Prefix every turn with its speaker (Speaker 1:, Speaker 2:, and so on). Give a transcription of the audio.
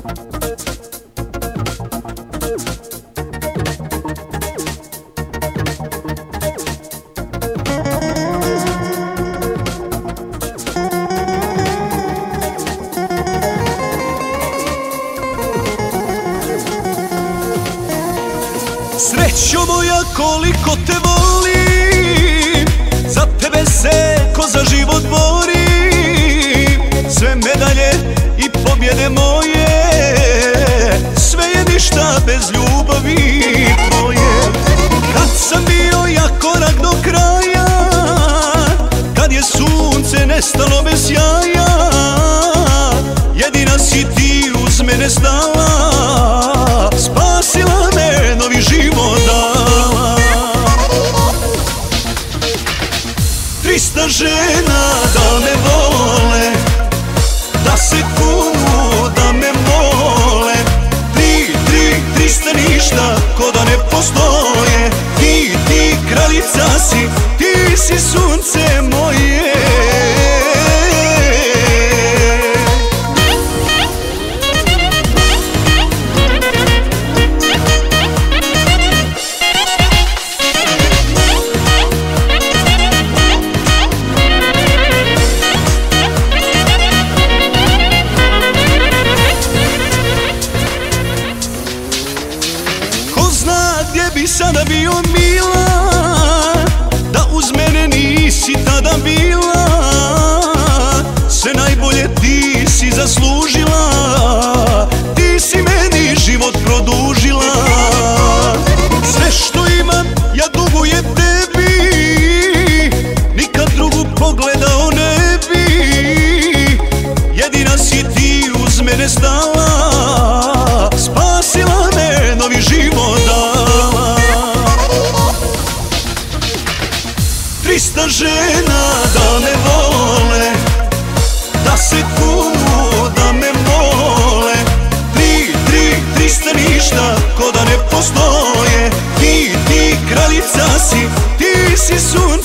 Speaker 1: Srećo moja, koliko te volim, za tebe se ko za život borim. Sve medalje i pobjede moje, sve je ništa bez ljubavi tvoje. Kad sam bio ja korak do kraja, kad je sunce nestalo bez sjaja, jedina si ti uz mene stala, spasila me, novi život dala. 300 žena da me vole, da se kunu, da me mole. 300 ništa ko da ne postoje. Ti kraljica si, ti si sunce moje. Gdje bi sada bio mila, da uz mene nisi tada bila. Sve najbolje ti si zaslužila, ti si meni život produžila. Sve što imam ja dugujem tebi, nikad drugu pogledao ne bi. Jedina si ti uz mene stala, spasila me, novi život dala. 300 žena da me vole, da se kunu, da me mole. 300 ništa ko da ne postoje. Ti kraljica si, ti si sunce